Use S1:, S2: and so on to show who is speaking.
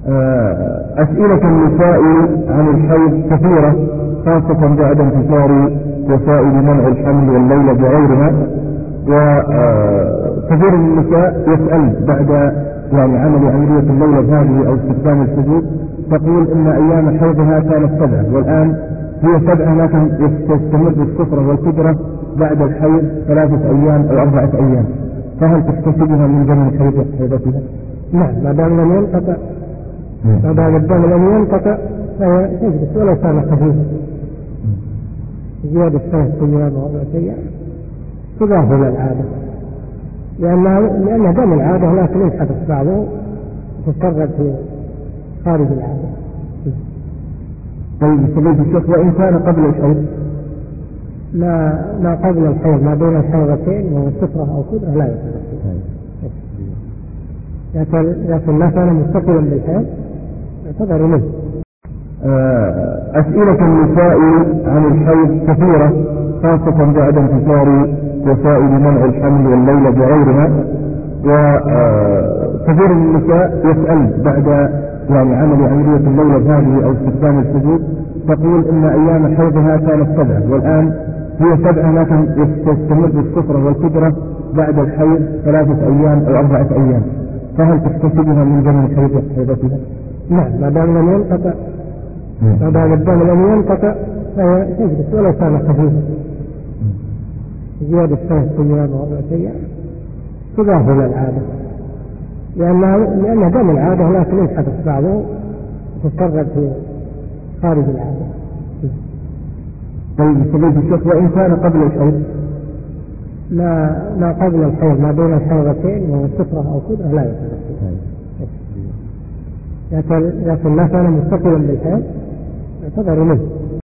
S1: أسئلة النساء عن الحيض كثيرة، خاصة بعد انتشار وسائل منع الحمل والليلة بغيرها. وكثير من النساء يسأل بعد عمل عملية الليلة هذه أو استخدام الحبوب، تقول إن أيام حيضها كانت 7 والآن هي 7 لكن تستمر الصفرة والكدرة بعد الحيض 3 أيام أو 4 أيام، فهل تحتسبها من زمن حيضتها؟
S2: نعم، ما دام لم ينقطع، ما دام الدم لم ينقطع فهي تجلس ولو كان خفيفا، زيادة 3 أيام أو 4 أيام تضاف إلى العادة، لأنها دم العادة لكن ينحدث بعضه وتتكرر في خارج العادة.
S1: طيب سبيل الشيخ، وإن كان قبل الحيض؟
S2: ما قبل الحيض، ما بين الحيضتين وهو صفرة أو كدرة لا يتدخل، لكن ما كان متصلا بالحيض يعتبر منه.
S1: أسئلة النساء عن الحيض كثيرة، خاصة بعد انتشار وسائل منع الحمل والليلة بغيرها. وكثير من النساء يسأل بعد عمل عملية الليلة هذه أو استخدام الحبوب، تقول إن أيام حيضها كانت 7 والآن هي 7 لكن تستمر الصفرة والكدرة بعد الحيض 3 أيام أو 4 أيام، فهل تحتسبها من زمن حيضتها؟
S2: نعم، ما دام لم ينقطع، ما دام الدم لم ينقطع فهي تجلس ولو كان خفيفا، زيادة 3 أيام أو 4 أيام تضاف إلى العادة، لأنها دم العادة لكن ينحدث بعضه وتتكرر في خارج العادة.
S1: طيب سبيل الشيخ، وإن كان قبل الحيض؟
S2: ما قبل الحيض، ما بين الحيضتين وهو صفرة أو كدرة لا يتدخل، لكن ما كان متصلا بالحيض يعتبر منه.